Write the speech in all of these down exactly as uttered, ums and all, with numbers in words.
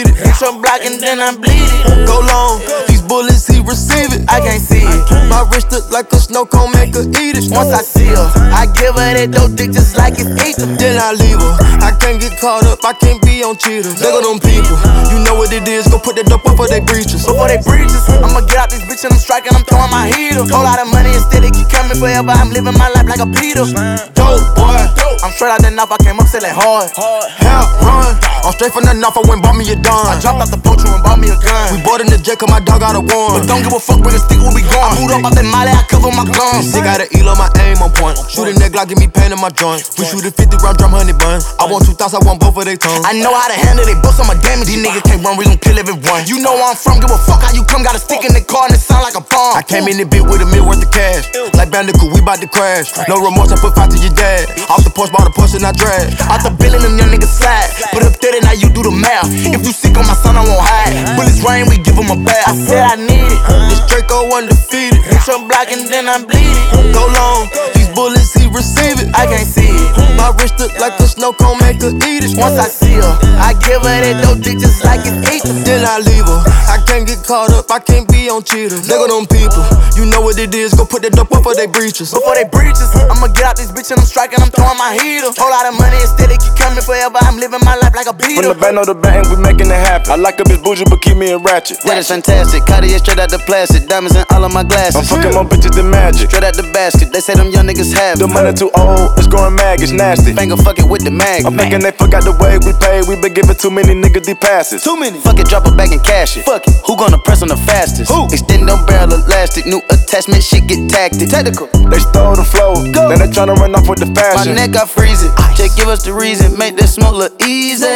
defeated. Hit your block and then I bleed it. Go long, these bullets he receive it. I can't see it. My wrist look like a snow cone, make her eat it. Once I see her, I give her that dope dick just like it's ether. Then I leave her. I can't get caught up, I can't be on cheaters. Look at them people, you know what it is. Go put that dope before they breaches. Before they breaches, I'ma get out this bitch and I'm striking, I'm throwing my heater. Whole lot of money instead, it keep coming forever. I'm living my life like a Peter. Dope boy, I'm straight out the knife, I came up selling hard. Hell run, I'm straight from the knife, I went bought me a dime. I dropped out the poacher and bought me a gun. We bought in the jet cause my dog got a one. But don't give a fuck, bring a stick where we gone. I moved up out that molly, I cover my guns. Sick got an elo, my aim on point. Shooting that Glock, give me pain in my joint. We shoot a fifty round drum, honey bun. I want two thoughts, I want both of they tongues. I know how to handle they books, I'm a damage. These niggas can't run, we gon' kill everyone. You know where I'm from, give a fuck how you come. Got a stick in the car and it sound like a bomb. I came in the bit with a mil worth of cash. Like Bandicoot, we bout to crash. No remorse, I put five to your dad. Off the porch, bought a push and I drag. Out the bill and them young niggas slide. Put up thirty, now you do the math. If you sick on my son, I won't hide. Bullets rain, we give him a bath. I said I need it. This Draco undefeated. Hit your block and then I bleed it. Go long, these bullets he receive it. I can't see it. My wrist look like a snow cone, make her eat it. Once I see her, I give her that dope dick just like it's ether. Then I leave her. I can't get caught up, I can't be on cheaters. Look at them people, you know what it is. Go put that dope before they breaches. Before they breaches, I'ma get out this bitch and I'm striking, I'm throwing my heater. Whole lot of money instead, it keep coming forever. I'm living my life like a beater. From the band on the band, we making it happen. I like a bitch bougie, but keep me in ratchet. That is fantastic. Cartier straight out the plastic. Diamonds in all of my glasses. I'm fucking more bitches than magic. Straight out the basket. They say them young niggas have The money too old, it's growing mag, it's nasty. Finger fuck it with the mag. I'm thinking they forgot the way we pay. We been giving too many niggas these passes. Too many. Fuck it, drop it back and cash it. Fuck it. Who gonna press on the fastest? Who? Extend them barrel elastic. New attachment, shit get tactic. Technical. They stole the flow, Go. then they tryna run off with the My fashion. neck, I freeze it. Just give us the reason. Make that smoke look easy.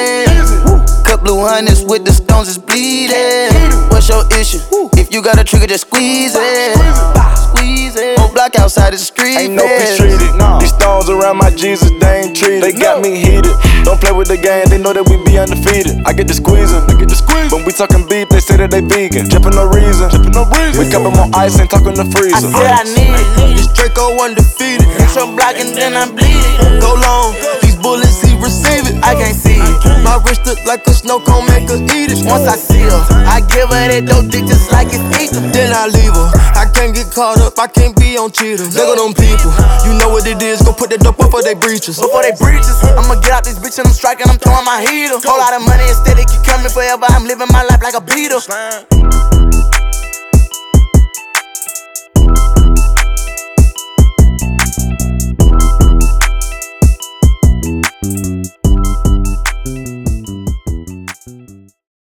Cut blue hundreds with the stones, it's bleeding. What's your issue? If you got a trigger, just squeeze it. Squeeze it. Whole block outside the street. Ain't no peace treated. No. These stones around my Jesus, they ain't treated. They got me heated. Don't play with the game, they know that we be undefeated. I get the squeezing, I get the squeeze. When we talking beef, they say that they vegan. Drippin' no reason, drippin' no reason. We cup 'em on ice and talking the I freezer. said I need it. This Draco undefeated. Hit your block and then I bleed it. Go long, these bullets he receive it. I can't see it. My wrist look like a snow cone, make her eat it. Once I see her, I give her that dope dick just like it's ether. Then I leave her. I can't get caught up, I can't be on cheaters. Look at them people, you know what it is. Go put that dope before they breaches. Before they breaches, I'ma get out this bitch and I'm striking, I'm throwing my heater. Whole lot of money instead, it keep coming forever. I'm living my life like a beater.